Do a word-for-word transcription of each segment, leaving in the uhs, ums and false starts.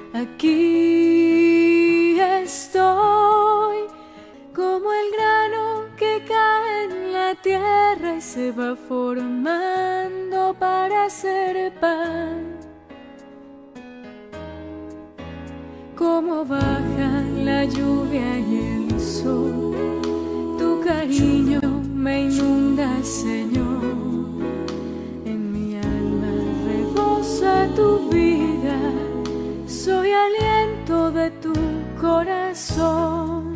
Aquí estoy, como el grano que cae en la tierra y se va formando para hacer pan. Como baja la lluvia y el sol, tu cariño me inunda, Señor. En mi alma rebosa tu vida, soy aliento de tu corazón.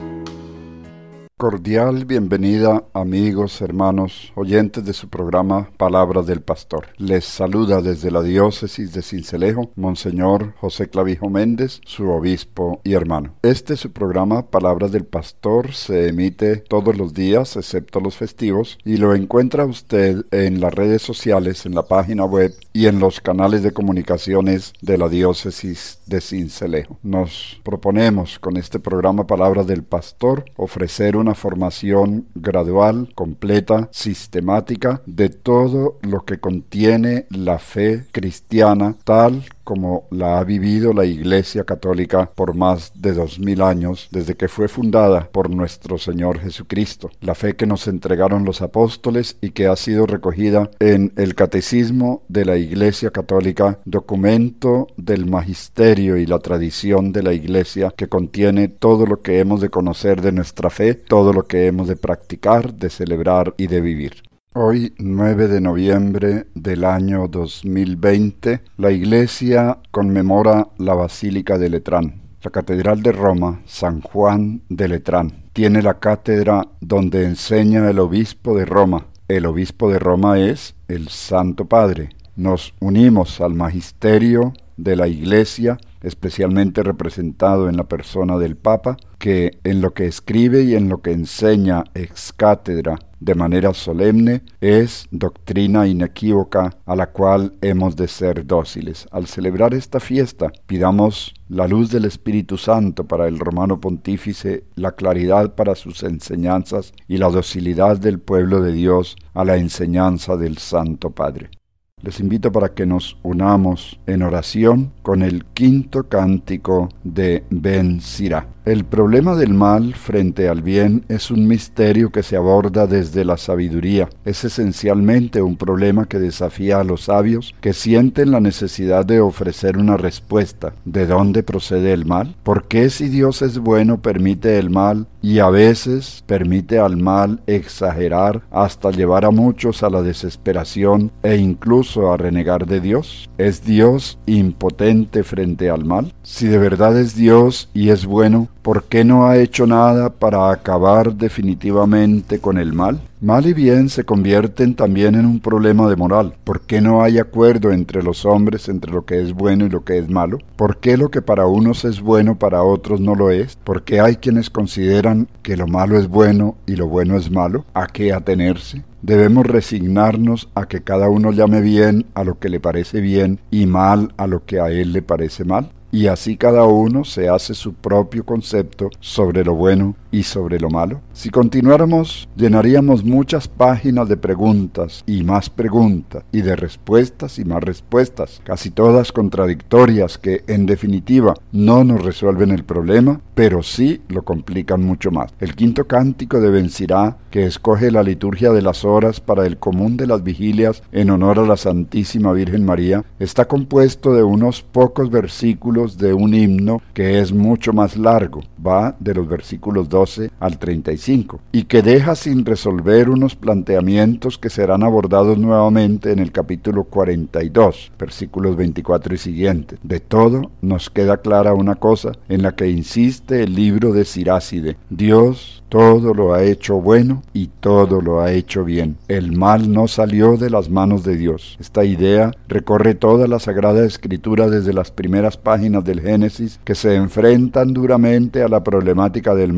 Cordial bienvenida, amigos, hermanos, oyentes de su programa Palabras del Pastor. Les saluda desde la diócesis de Sincelejo, Monseñor José Clavijo Méndez, su obispo y hermano. Este su programa Palabras del Pastor se emite todos los días, excepto los festivos, y lo encuentra usted en las redes sociales, en la página web y en los canales de comunicaciones de la diócesis de Sincelejo. Nos proponemos con este programa Palabras del Pastor ofrecer una formación gradual, completa, sistemática de todo lo que contiene la fe cristiana tal como la ha vivido la Iglesia Católica por más de dos mil años desde que fue fundada por nuestro Señor Jesucristo. La fe que nos entregaron los apóstoles y que ha sido recogida en el Catecismo de la Iglesia Católica, documento del magisterio y la tradición de la Iglesia que contiene todo lo que hemos de conocer de nuestra fe, todo lo que hemos de practicar, de celebrar y de vivir. Hoy, nueve de noviembre del año dos mil veinte, la Iglesia conmemora la Basílica de Letrán. La Catedral de Roma, San Juan de Letrán, tiene la cátedra donde enseña el obispo de Roma. El obispo de Roma es el Santo Padre. Nos unimos al magisterio de la Iglesia, especialmente representado en la persona del Papa, que en lo que escribe y en lo que enseña ex cátedra de manera solemne es doctrina inequívoca a la cual hemos de ser dóciles. Al celebrar esta fiesta, pidamos la luz del Espíritu Santo para el Romano Pontífice, la claridad para sus enseñanzas y la docilidad del pueblo de Dios a la enseñanza del Santo Padre. Les invito para que nos unamos en oración con el quinto cántico de Ben Sirá. El problema del mal frente al bien es un misterio que se aborda desde la sabiduría. Es esencialmente un problema que desafía a los sabios que sienten la necesidad de ofrecer una respuesta. ¿De dónde procede el mal? ¿Por qué si Dios es bueno permite el mal y a veces permite al mal exagerar hasta llevar a muchos a la desesperación e incluso a renegar de Dios? ¿Es Dios impotente frente al mal? Si de verdad es Dios y es bueno, ¿por qué no ha hecho nada para acabar definitivamente con el mal? Mal y bien se convierten también en un problema de moral. ¿Por qué no hay acuerdo entre los hombres entre lo que es bueno y lo que es malo? ¿Por qué lo que para unos es bueno para otros no lo es? ¿Por qué hay quienes consideran que lo malo es bueno y lo bueno es malo? ¿A qué atenerse? Debemos resignarnos a que cada uno llame bien a lo que le parece bien y mal a lo que a él le parece mal. Y así cada uno se hace su propio concepto sobre lo bueno y sobre lo malo. Si continuáramos, llenaríamos muchas páginas de preguntas y más preguntas, y de respuestas y más respuestas, casi todas contradictorias que, en definitiva, no nos resuelven el problema, pero sí lo complican mucho más. El quinto cántico de Ben Sirá, que escoge la liturgia de las horas para el común de las vigilias en honor a la Santísima Virgen María, está compuesto de unos pocos versículos de un himno que es mucho más largo, va de los versículos doce al treinta y cinco, y que deja sin resolver unos planteamientos que serán abordados nuevamente en el capítulo cuarenta y dos, versículos veinticuatro y siguientes. De todo nos queda clara una cosa en la que insiste el libro de Siráside: Dios todo lo ha hecho bueno y todo lo ha hecho bien. El mal no salió de las manos de Dios. Esta idea recorre toda la Sagrada Escritura desde las primeras páginas del Génesis, que se enfrentan duramente a la problemática del mal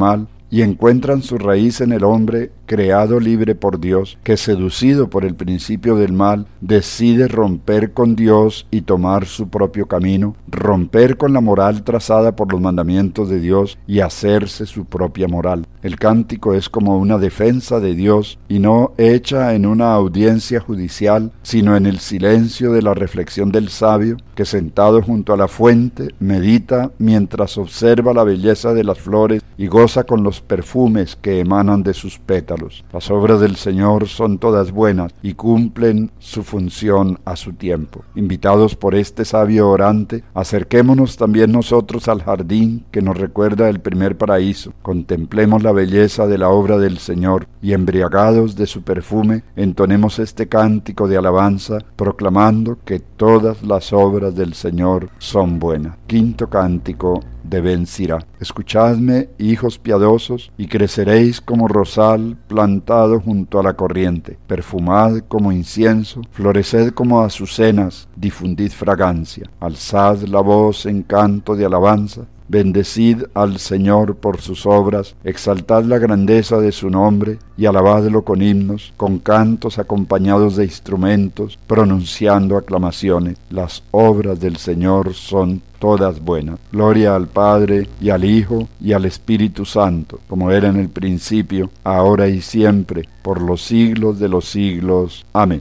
y encuentran su raíz en el hombre creado libre por Dios, que seducido por el principio del mal, decide romper con Dios y tomar su propio camino, romper con la moral trazada por los mandamientos de Dios y hacerse su propia moral. El cántico es como una defensa de Dios y no hecha en una audiencia judicial, sino en el silencio de la reflexión del sabio, que sentado junto a la fuente medita mientras observa la belleza de las flores y goza con los perfumes que emanan de sus pétalos. Las obras del Señor son todas buenas y cumplen su función a su tiempo. Invitados por este sabio orante, acerquémonos también nosotros al jardín que nos recuerda el primer paraíso. Contemplemos la belleza de la obra del Señor y, embriagados de su perfume, entonemos este cántico de alabanza, proclamando que todas las obras del Señor son buenas. Quinto cántico de Ben Sira. Escuchadme, hijos piadosos, y creceréis como rosal plantado junto a la corriente. Perfumad como incienso, floreced como azucenas, difundid fragancia. Alzad la voz en canto de alabanza. Bendecid al Señor por sus obras, exaltad la grandeza de su nombre y alabadlo con himnos, con cantos acompañados de instrumentos, pronunciando aclamaciones. Las obras del Señor son todas buenas. Gloria al Padre y al Hijo y al Espíritu Santo, como era en el principio, ahora y siempre, por los siglos de los siglos. Amén.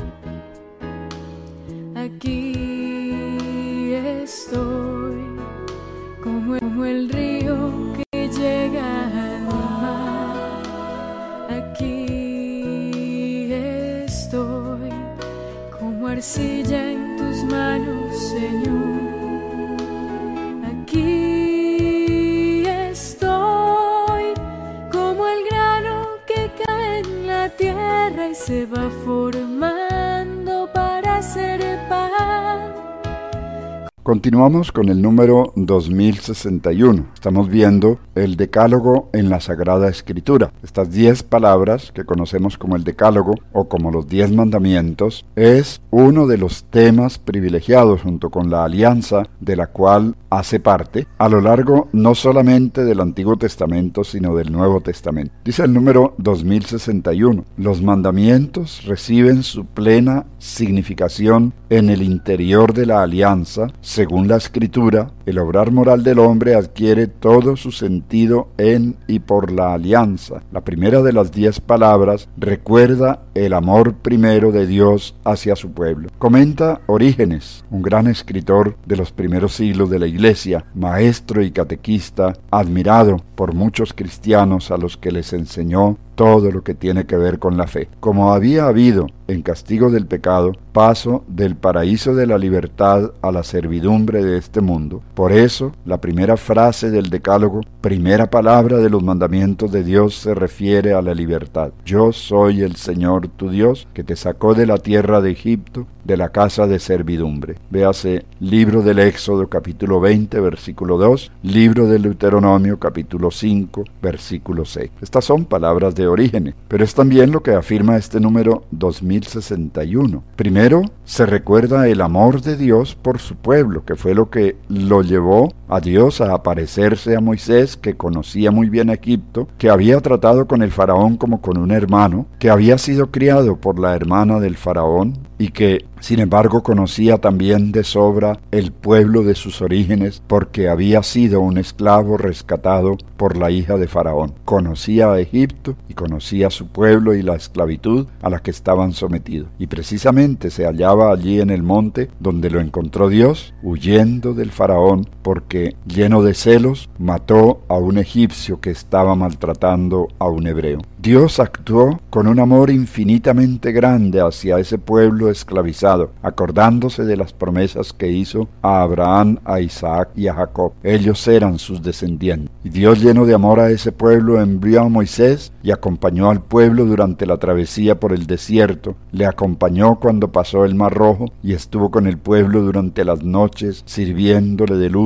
Aquí estoy, como, como el río que llega al mar. Aquí estoy, como arcilla en tus manos, Señor. Aquí estoy, como el grano que cae en la tierra y se va formando para ser pan. Continuamos con el número dos mil sesenta y uno. Estamos viendo el Decálogo en la Sagrada Escritura. Estas diez palabras que conocemos como el Decálogo o como los diez mandamientos es uno de los temas privilegiados junto con la alianza de la cual hace parte a lo largo no solamente del Antiguo Testamento sino del Nuevo Testamento. Dice el número dos mil sesenta y uno. Los mandamientos reciben su plena significación en el interior de la alianza. Según la Escritura, el obrar moral del hombre adquiere todo su sentido en y por la alianza. La primera de las diez palabras recuerda el amor primero de Dios hacia su pueblo. Comenta Orígenes, un gran escritor de los primeros siglos de la Iglesia, maestro y catequista, admirado por muchos cristianos a los que les enseñó todo lo que tiene que ver con la fe. Como había habido, en castigo del pecado, paso del paraíso de la libertad a la servidumbre de este mundo, por eso la primera frase del Decálogo, primera palabra de los mandamientos de Dios, se refiere a la libertad. Yo soy el Señor tu Dios, que te sacó de la tierra de Egipto, de la casa de servidumbre. Véase libro del Éxodo capítulo veinte versículo dos, libro del Deuteronomio capítulo cinco versículo seis. Estas son palabras de Orígenes, pero es también lo que afirma este número dos mil sesenta y uno. Primero, se recuerda el amor de Dios por su pueblo, que fue lo que lo llevó a Dios a aparecerse a Moisés, que conocía muy bien Egipto, que había tratado con el faraón como con un hermano, que había sido criado por la hermana del faraón y que, sin embargo, conocía también de sobra el pueblo de sus orígenes porque había sido un esclavo rescatado por la hija de Faraón. Conocía a Egipto y conocía a su pueblo y la esclavitud a la que estaban sometidos. Y precisamente se hallaba allí en el monte donde lo encontró Dios, huyendo del Faraón porque, lleno de celos, mató a un egipcio que estaba maltratando a un hebreo. Dios actuó con un amor infinitamente grande hacia ese pueblo esclavizado, acordándose de las promesas que hizo a Abraham, a Isaac y a Jacob. Ellos eran sus descendientes. Y Dios, lleno de amor a ese pueblo, envió a Moisés y acompañó al pueblo durante la travesía por el desierto. Le acompañó cuando pasó el Mar Rojo y estuvo con el pueblo durante las noches, sirviéndole de luz,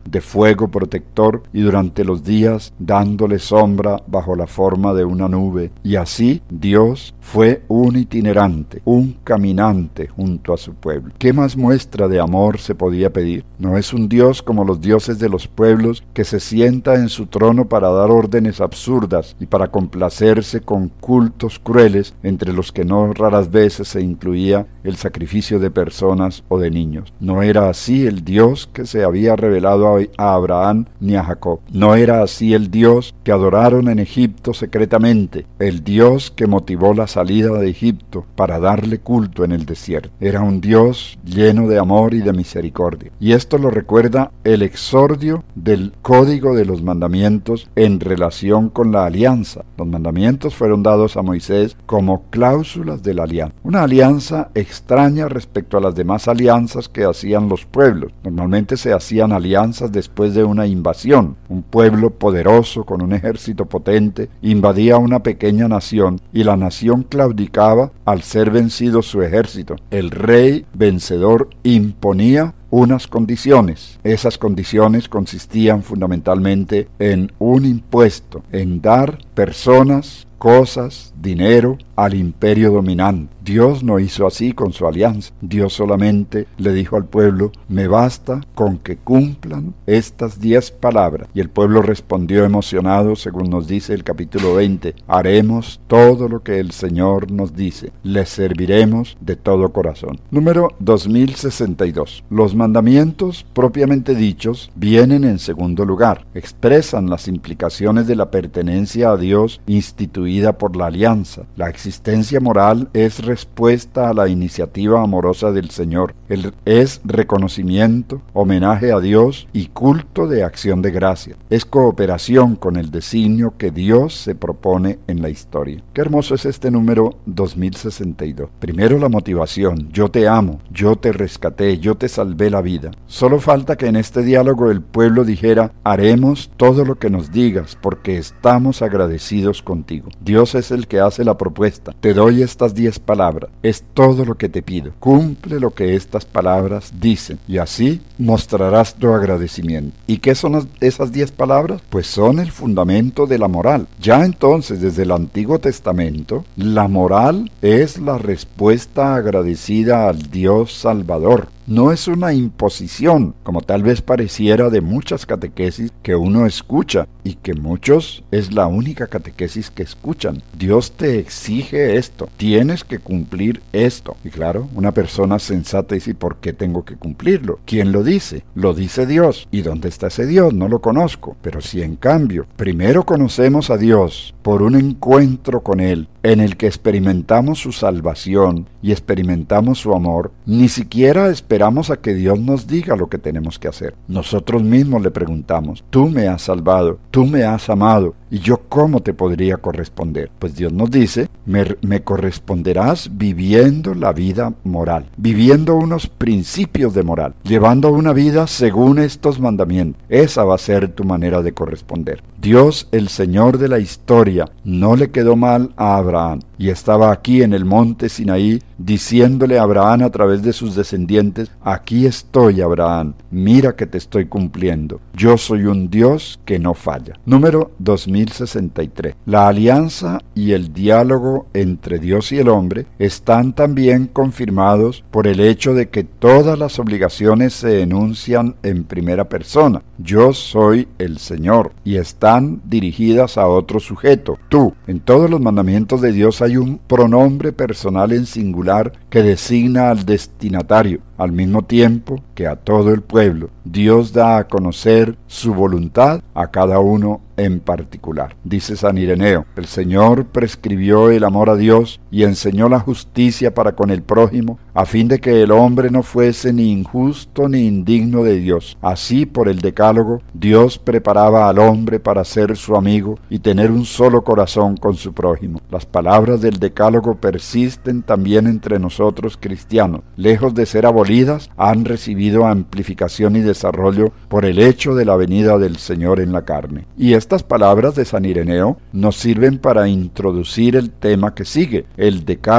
de fuego protector, y durante los días dándole sombra bajo la forma de una nube. Y así Dios fue un itinerante, un caminante junto a su pueblo. ¿Qué más muestra de amor se podía pedir? No es un Dios como los dioses de los pueblos, que se sienta en su trono para dar órdenes absurdas y para complacerse con cultos crueles, entre los que no raras veces se incluía el sacrificio de personas o de niños. No era así el Dios que se había revelado a Abraham ni a Jacob. No era así el Dios que adoraron en Egipto secretamente, el Dios que motivó la salida de Egipto para darle culto en el desierto. Era un Dios lleno de amor y de misericordia. Y esto lo recuerda el exordio del Código de los Mandamientos en relación con la alianza. Los mandamientos fueron dados a Moisés como cláusulas de la alianza. Una alianza extraña respecto a las demás alianzas que hacían los pueblos. Normalmente se hacían alianzas después de una invasión. Un pueblo poderoso con un ejército potente invadía una pequeña nación y la nación claudicaba al ser vencido su ejército. El rey vencedor imponía unas condiciones. Esas condiciones consistían fundamentalmente en un impuesto, en dar personas, cosas, dinero al imperio dominante. Dios no hizo así con su alianza. Dios solamente le dijo al pueblo: me basta con que cumplan estas diez palabras. Y el pueblo respondió emocionado, según nos dice el capítulo veinte: haremos todo lo que el Señor nos dice, le serviremos de todo corazón. Número dos mil sesenta y dos. Los mandamientos propiamente dichos vienen en segundo lugar. Expresan las implicaciones de la pertenencia a Dios instituida por la alianza. La existencia moral es respuesta a la iniciativa amorosa del Señor. El, es reconocimiento, homenaje a Dios y culto de acción de gracia. Es cooperación con el designio que Dios se propone en la historia. Qué hermoso es este número dos mil sesenta y dos. Primero la motivación: yo te amo, yo te rescaté, yo te salvé la vida. Solo falta que en este diálogo el pueblo dijera: haremos todo lo que nos digas porque estamos agradecidos contigo. Dios es el que hace la propuesta. Te doy estas diez palabras. Es todo lo que te pido. Cumple lo que estas palabras dicen y así mostrarás tu agradecimiento. ¿Y qué son esas diez palabras? Pues son el fundamento de la moral. Ya entonces, desde el Antiguo Testamento, la moral es la respuesta agradecida al Dios Salvador. No es una imposición, como tal vez pareciera de muchas catequesis que uno escucha, y que muchos es la única catequesis que escuchan. Dios te exige esto, tienes que cumplir esto. Y claro, una persona sensata dice: ¿por qué tengo que cumplirlo? ¿Quién lo dice? Lo dice Dios. ¿Y dónde está ese Dios? No lo conozco. Pero si en cambio, primero conocemos a Dios por un encuentro con Él, en el que experimentamos su salvación y experimentamos su amor, ni siquiera esperamos a que Dios nos diga lo que tenemos que hacer. Nosotros mismos le preguntamos: tú me has salvado, tú me has amado, ¿y yo cómo te podría corresponder? Pues Dios nos dice: me, me corresponderás viviendo la vida moral, viviendo unos principios de moral, llevando una vida según estos mandamientos. Esa va a ser tu manera de corresponder. Dios, el Señor de la historia, no le quedó mal a Abraham, y estaba aquí en el monte Sinaí diciéndole a Abraham a través de sus descendientes: aquí estoy, Abraham, mira que te estoy cumpliendo. Yo soy un Dios que no falla. Número dos mil sesenta y tres. La alianza y el diálogo entre Dios y el hombre están también confirmados por el hecho de que todas las obligaciones se enuncian en primera persona. Yo soy el Señor, y están dirigidas a otro sujeto, tú. En todos los mandamientos de Dios hay un pronombre personal en singular que designa al destinatario, al mismo tiempo que a todo el pueblo. Dios da a conocer su voluntad a cada uno en particular. Dice San Ireneo: el Señor prescribió el amor a Dios y enseñó la justicia para con el prójimo, a fin de que el hombre no fuese ni injusto ni indigno de Dios. Así, por el decálogo, Dios preparaba al hombre para ser su amigo y tener un solo corazón con su prójimo. Las palabras del decálogo persisten también entre nosotros cristianos. Lejos de ser abolidas, han recibido amplificación y desarrollo por el hecho de la venida del Señor en la carne. Y estas palabras de San Ireneo nos sirven para introducir el tema que sigue. El decálogo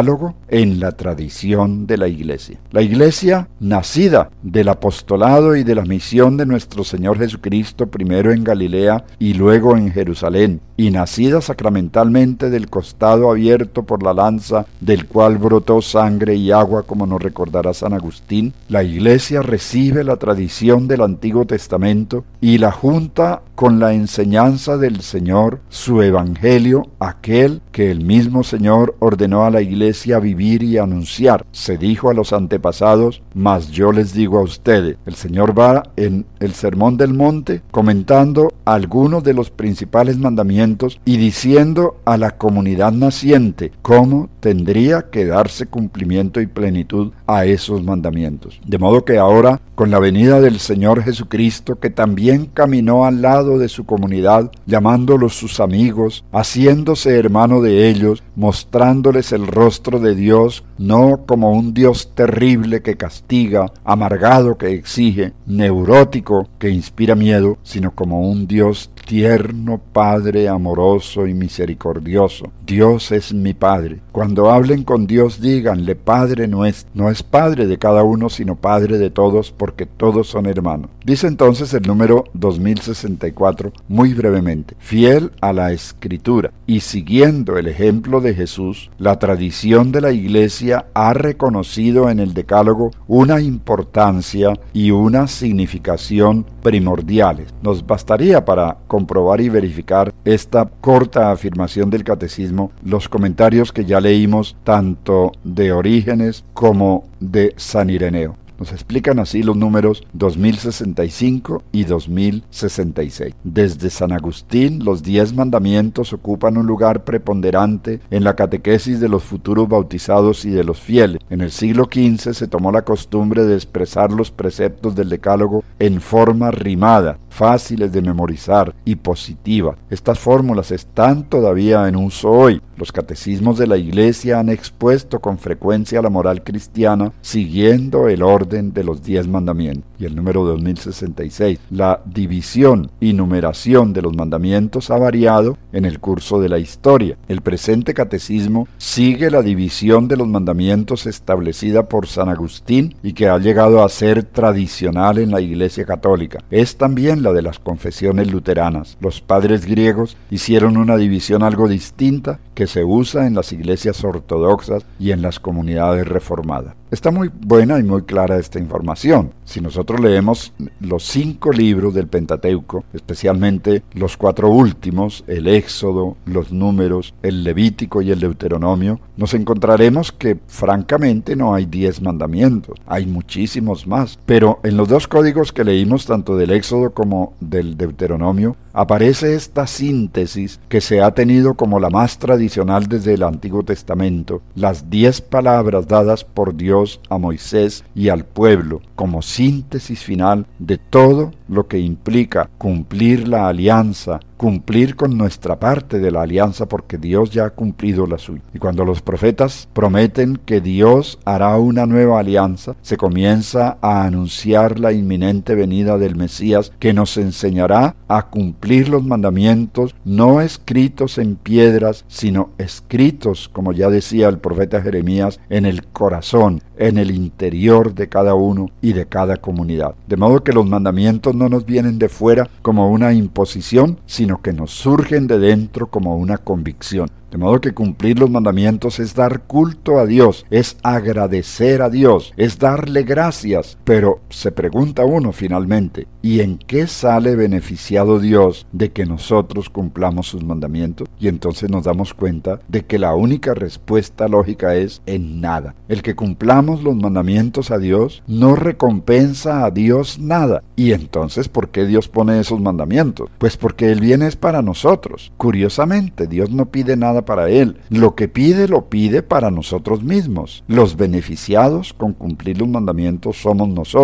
en la tradición de la Iglesia. La Iglesia, nacida del apostolado y de la misión de nuestro Señor Jesucristo, primero en Galilea y luego en Jerusalén, y nacida sacramentalmente del costado abierto por la lanza, del cual brotó sangre y agua, como nos recordará San Agustín, la Iglesia recibe la tradición del Antiguo Testamento y la junta con la enseñanza del Señor, su Evangelio, aquel que el mismo Señor ordenó a la Iglesia vivir y anunciar. Se dijo a los antepasados, mas yo les digo a ustedes. El Señor va en el Sermón del Monte comentando algunos de los principales mandamientos y diciendo a la comunidad naciente cómo tendría que darse cumplimiento y plenitud a esos mandamientos. De modo que ahora, con la venida del Señor Jesucristo, que también caminó al lado de su comunidad, llamándolos sus amigos, haciéndose hermano de ellos, mostrándoles el rostro de Dios, no como un Dios terrible que castiga, amargado que exige, neurótico que inspira miedo, sino como un Dios tierno, Padre amoroso y misericordioso. Dios es mi Padre. Cuando hablen con Dios, díganle, Padre nuestro. No es Padre de cada uno, sino Padre de todos, porque todos son hermanos. Dice entonces el número dos mil sesenta y cuatro, muy brevemente, fiel a la Escritura y siguiendo el ejemplo de Jesús, la tradición de la Iglesia ha reconocido en el Decálogo una importancia y una significación primordiales. Nos bastaría para comprobar y verificar esta corta afirmación del Catecismo los comentarios que ya leímos tanto de Orígenes como de San Ireneo. Nos explican así los números dos mil sesenta y cinco y dos mil sesenta y seis. Desde San Agustín, los diez mandamientos ocupan un lugar preponderante en la catequesis de los futuros bautizados y de los fieles. En el siglo quince se tomó la costumbre de expresar los preceptos del Decálogo en forma rimada, fáciles de memorizar y positiva. Estas fórmulas están todavía en uso hoy. Los catecismos de la Iglesia han expuesto con frecuencia la moral cristiana siguiendo el orden de los diez mandamientos. Y el número dos mil sesenta y seis. La división y numeración de los mandamientos ha variado en el curso de la historia. El presente catecismo sigue la división de los mandamientos establecida por San Agustín y que ha llegado a ser tradicional en la Iglesia católica. Es también la de las confesiones luteranas. Los padres griegos hicieron una división algo distinta que se usa en las iglesias ortodoxas y en las comunidades reformadas. Está muy buena y muy clara esta información. Si nosotros leemos los cinco libros del Pentateuco, especialmente los cuatro últimos, el Éxodo, los Números, el Levítico y el Deuteronomio, nos encontraremos que francamente no hay diez mandamientos, hay muchísimos más. Pero en los dos códigos que leímos, tanto del Éxodo como del Deuteronomio, aparece esta síntesis que se ha tenido como la más tradicional desde el Antiguo Testamento, las diez palabras dadas por Dios a Moisés y al pueblo como síntesis final de todo lo que implica cumplir la alianza, cumplir con nuestra parte de la alianza, porque Dios ya ha cumplido la suya. Y cuando los profetas prometen que Dios hará una nueva alianza, se comienza a anunciar la inminente venida del Mesías, que nos enseñará a cumplir los mandamientos no escritos en piedras, sino escritos, como ya decía el profeta Jeremías, en el corazón, en el interior de cada uno y de cada comunidad. De modo que los mandamientos no nos vienen de fuera como una imposición, sino que nos surgen de dentro como una convicción. De modo que cumplir los mandamientos es dar culto a Dios, es agradecer a Dios, es darle gracias. Pero se pregunta uno finalmente, ¿y en qué sale beneficiado Dios de que nosotros cumplamos sus mandamientos? Y entonces nos damos cuenta de que la única respuesta lógica es en nada. El que cumplamos los mandamientos a Dios no recompensa a Dios nada. ¿Y entonces por qué Dios pone esos mandamientos? Pues porque el bien es para nosotros. Curiosamente, Dios no pide nada para Él. Lo que pide, lo pide para nosotros mismos. Los beneficiados con cumplir los mandamientos somos nosotros.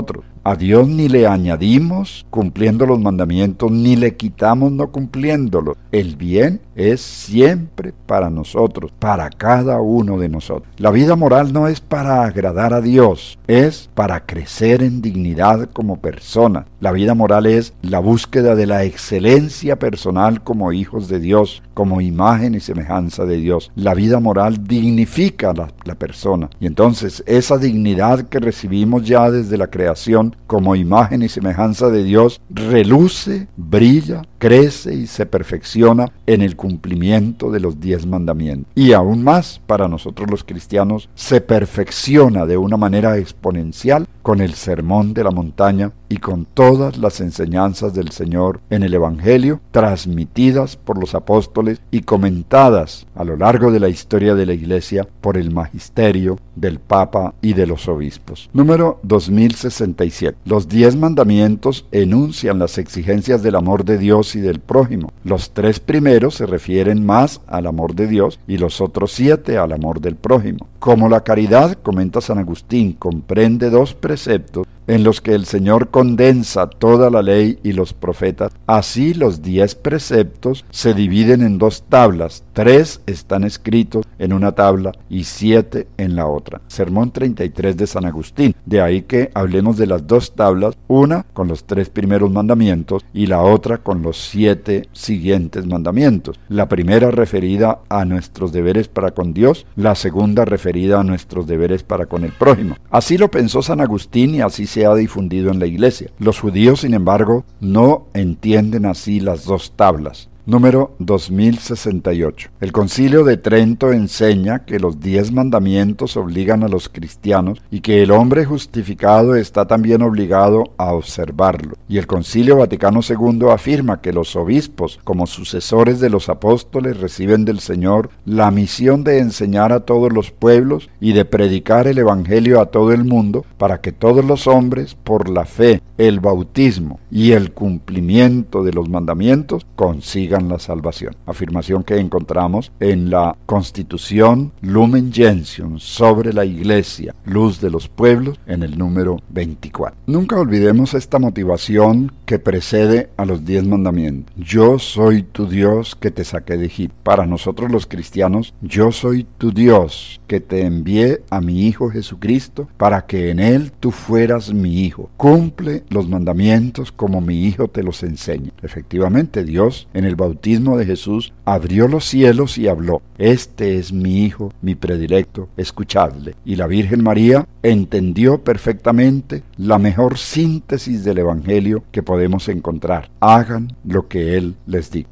A Dios ni le añadimos cumpliendo los mandamientos, ni le quitamos no cumpliéndolos. El bien es siempre para nosotros, para cada uno de nosotros. La vida moral no es para agradar a Dios, es para crecer en dignidad como persona. La vida moral es la búsqueda de la excelencia personal como hijos de Dios, como imagen y semejanza de Dios. La vida moral dignifica a la, la persona. Y entonces esa dignidad que recibimos ya desde la creación como imagen y semejanza de Dios reluce, brilla, crece y se perfecciona en el cumplimiento de los diez mandamientos. Y aún más, para nosotros los cristianos, se perfecciona de una manera exponencial con el sermón de la montaña y con todas las enseñanzas del Señor en el Evangelio, transmitidas por los apóstoles y comentadas a lo largo de la historia de la Iglesia por el magisterio del Papa y de los obispos. Número dos mil sesenta y siete. Los diez mandamientos enuncian las exigencias del amor de Dios y del prójimo. Los tres primeros se refieren más al amor de Dios y los otros siete al amor del prójimo. Como la caridad, comenta San Agustín, comprende dos preceptos en los que el Señor condensa toda la ley y los profetas, así los diez preceptos se dividen en dos tablas, tres están escritos en una tabla y siete en la otra. Sermón treinta y tres de San Agustín. De ahí que hablemos de las dos tablas, una con los tres primeros mandamientos y la otra con los siete siguientes mandamientos. La primera referida a nuestros deberes para con Dios, la segunda referida a nuestros deberes para con el prójimo. Así lo pensó San Agustín y así se ha difundido en la Iglesia. Los judíos, sin embargo, no entienden así las dos tablas. Número dos mil sesenta y ocho. El Concilio de Trento enseña que los diez mandamientos obligan a los cristianos y que el hombre justificado está también obligado a observarlo. Y el Concilio Vaticano segundo afirma que los obispos, como sucesores de los apóstoles, reciben del Señor la misión de enseñar a todos los pueblos y de predicar el Evangelio a todo el mundo para que todos los hombres, por la fe, el bautismo y el cumplimiento de los mandamientos, consigan la salvación. Afirmación que encontramos en la Constitución Lumen Gentium sobre la Iglesia, Luz de los Pueblos, en el número veinticuatro. Nunca olvidemos esta motivación que precede a los diez mandamientos. Yo soy tu Dios que te saqué de Egipto. Para nosotros los cristianos, yo soy tu Dios que te envié a mi Hijo Jesucristo para que en él tú fueras mi hijo. Cumple los mandamientos como mi Hijo te los enseña. Efectivamente, Dios en el bautismo de Jesús abrió los cielos y habló: este es mi Hijo, mi predilecto, escuchadle. Y la Virgen María entendió perfectamente la mejor síntesis del Evangelio que podemos encontrar: hagan lo que Él les diga.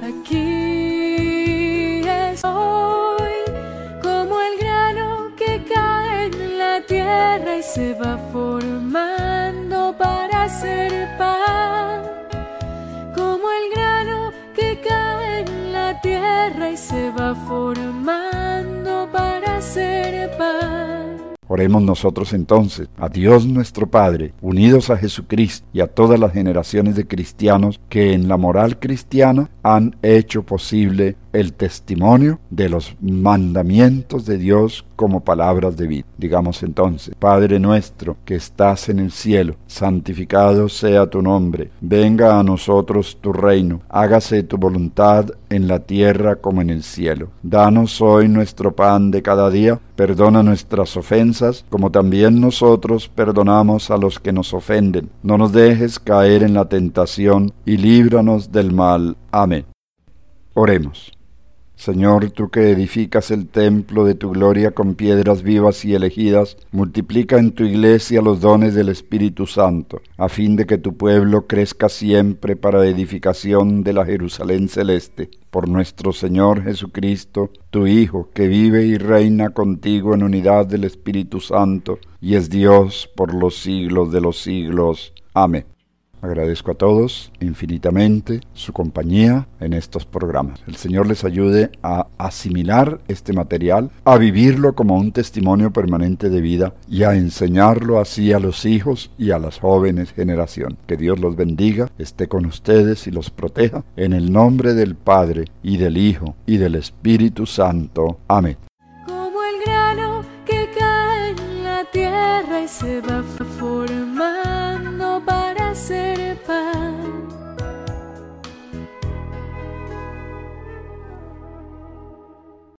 Aquí estoy, como el grano que cae en la tierra y se va formando para hacer pan, como el grano que cae en la tierra y se va formando para hacer pan. Oremos nosotros entonces a Dios nuestro Padre, unidos a Jesucristo y a todas las generaciones de cristianos que en la moral cristiana han hecho posible el testimonio de los mandamientos de Dios como palabras de vida. Digamos entonces: Padre nuestro que estás en el cielo, santificado sea tu nombre, venga a nosotros tu reino, hágase tu voluntad en la tierra como en el cielo. Danos hoy nuestro pan de cada día, perdona nuestras ofensas, como también nosotros perdonamos a los que nos ofenden. No nos dejes caer en la tentación y líbranos del mal. Amén. Oremos. Señor, tú que edificas el templo de tu gloria con piedras vivas y elegidas, multiplica en tu iglesia los dones del Espíritu Santo, a fin de que tu pueblo crezca siempre para edificación de la Jerusalén celeste. Por nuestro Señor Jesucristo, tu Hijo, que vive y reina contigo en unidad del Espíritu Santo, y es Dios por los siglos de los siglos. Amén. Agradezco a todos infinitamente su compañía en estos programas. El Señor les ayude a asimilar este material, a vivirlo como un testimonio permanente de vida y a enseñarlo así a los hijos y a las jóvenes generaciones. Que Dios los bendiga, esté con ustedes y los proteja. En el nombre del Padre, y del Hijo, y del Espíritu Santo. Amén. Como el grano que cae en la tierra y se va formando